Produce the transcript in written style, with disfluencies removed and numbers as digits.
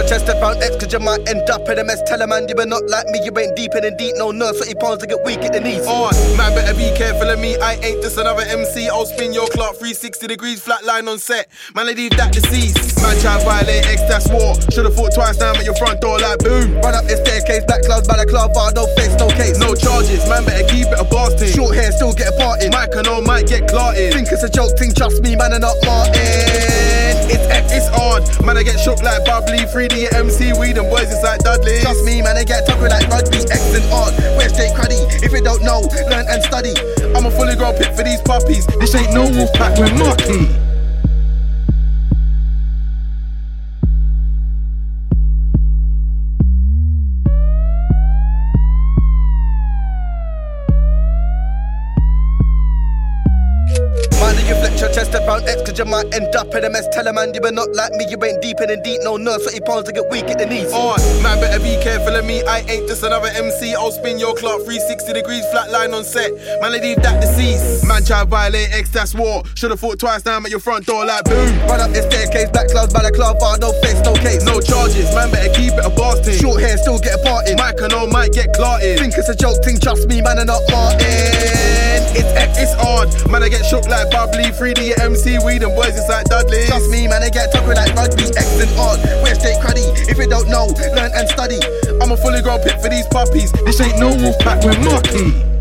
chest and found X, cause you might end up in a mess. Tell a man you been not like me, you ain't deep in the deep. No nerves, 30 pounds to get weak at the knees. Man better be careful of me, I ain't just another MC. I'll spin your clock 360 degrees, flat line on set. Man, I leave that deceased. Man try to violate X, that's war. Should've thought twice, now I'm at your front door like boom. Run up the staircase, black clouds, balaclava, no face, no case. No charges, man better keep it a boss thing. Short hair, still get a part in. Mic and all might get clotted. Think it's a joke thing, trust me, man, and not Martin. It's X, it's hard. Man, I get shook like bubbly. 3D MC, we them boys inside Dudley. Trust me, man, I get tuckered like rugby. X and odd, we're straight cruddy. If you don't know, learn and study. I'm a fully grown pit for these puppies. This ain't no wolf pack, we're mucky. Mind you flex your chest around X, cause you might end up in a mess. Tell a man you been not like me, you ain't deep in the deep. No nerves, 30 pounds to get weak at the knees. Man better be careful of me, I ain't just another MC. I'll spin your clock 360 degrees, flat line on set. Man, I leave that deceased. Man try to violate X, that's war. Should've thought twice, now I'm at your front door like boom. Run up the staircase, black clouds, balaclava, no face, no case. No charges, man better keep it a boss thing. Short hair, still get a part in. Mic and all might get clotted. Think it's a joke thing, trust me, man, and not Martin. It's X, it's hard. Man, I get shook like bubbly. 3D MC, we them boys inside Dudley. Trust me, man, I get tuckered like rugby. X and odd, we're straight cruddy. If you don't know, learn and study. I'm a fully grown pit for these puppies. This ain't no wolf pack, we're mucky.